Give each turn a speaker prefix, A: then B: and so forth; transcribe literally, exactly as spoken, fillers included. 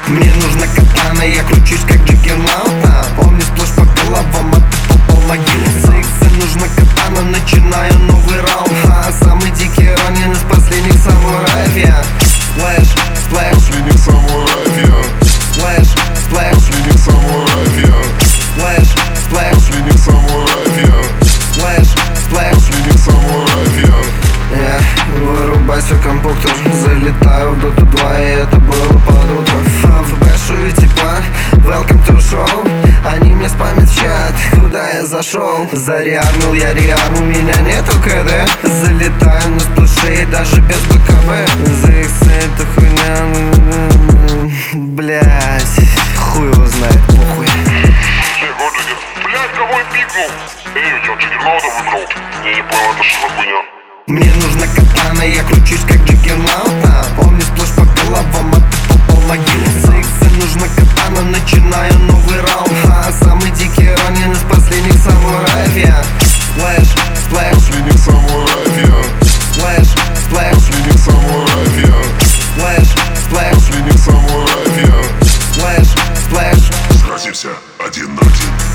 A: Мне нужна катана, я кручусь как Джиггернаут. Помню сплошь по головам, а ты попал в могилу. Зиксе нужна катана, начинаю новый раунд. а, Самый дикий ранен из последних самураев. Я сплэш, сплэш,
B: Последних самураев я.
A: сплэш, сплэш,
B: Последних самураев я.
A: сплэш, сплэш,
B: Последних самураев я.
A: сплэш, сплэш.
B: Последних самураев я.
A: Я вырубайся компьютер, залетаю в доту два, и это было под утро. В бэшу и типа welcome to show. Они мне спамят в чат, куда я зашел. Зареарнул я реар, у меня нету КД. Залетаю на сплэше и даже без БКБ. Зиксе это хуйня, блять, хуй его знает, похуй.
B: Блять, кого я пикнул? Эй, чё, Джиггернаута выбрал? Я не понял, это что за хуйня?
A: Мне нужна катана, я кручусь как Джиггернаут. Помню сплошь по головам, а ты попал в могилу. Зиксе нужна катана, начинаю новый раунд. а, Самый дикий ранен из последних самураев. Я сплэш, сплэш,
B: Последних самураев я.
A: сплэш, сплэш,
B: Последних самураев я.
A: сплэш, сплэш,
B: Последних самураев я.
A: сплэш, сплэш.
B: Сразимся один на один.